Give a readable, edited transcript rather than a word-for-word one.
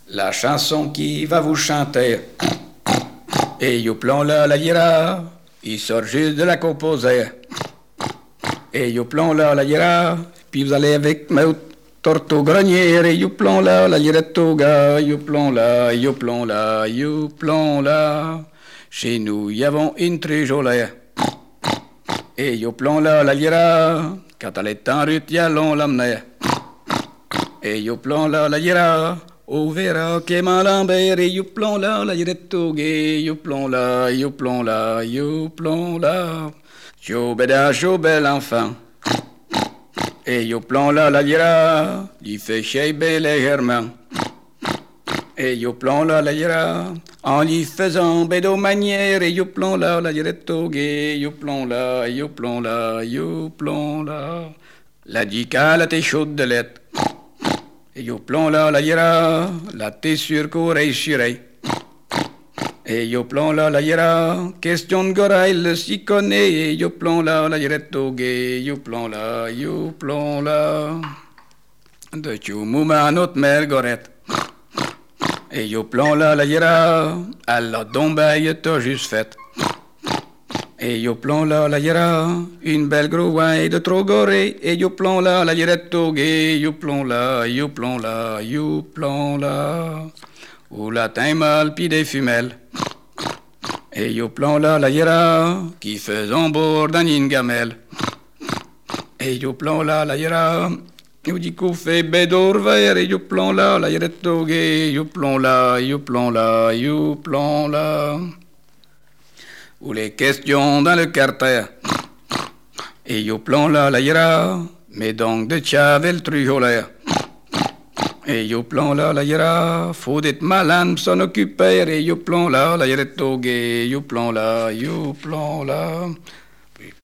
La chanson qui va vous chanter. Et youplon là la ira, il sort juste de la composer. Et youplon là la ira, puis vous allez avec ma torto grenière. Et youplon là la ira toga, youplon là, youplon là, youplon là. Chez nous y avons une très jolie. Et youplon là la ira, quand elle est en route, y allons l'amener. Et youplon là la ira. O vera che malambere, youplon là, la direttoge, youplon là, youplon là, youplon là. Jobeda, bel enfant. Et youplon là, la dira, il fait chez les germains. Et youplon là, la dira, en lui faisant bédo manière, et youplon là, la direttoge, youplon là, youplon là, youplon là. La dica, la t'es chaude de lettre. Et youplon là la ira, la t'es sûr qu'oreille sur oreille. Et youplon là la ira, question de goraille le s'y connaît. Et youplon là la ira togué, youplon là, youplon là. De tchoumouma notre mère gorette. Et youplon là la ira, à la dombaille t'as juste fait. Et youplon là la ira, une belle grouille de trop goré. Et youplon là la ira togué, youplon là, youplon là, youplon là. Ou la teint mal pis des fumelles. Et youplon là la ira, qui faisant bord d'un gamelle. Et youplon là la ira, nous dit qu'on fait bédor vert. Et youplon là la ira togué, youplon là, youplon là, youplon là. Ou les questions dans le carter. Et youplon là la ira, mais donc de tchavel trujoler. Et youplon là la ira, faut d'être malin s'en occuper. Et youplon là la ira togué, youplon là, youplon là.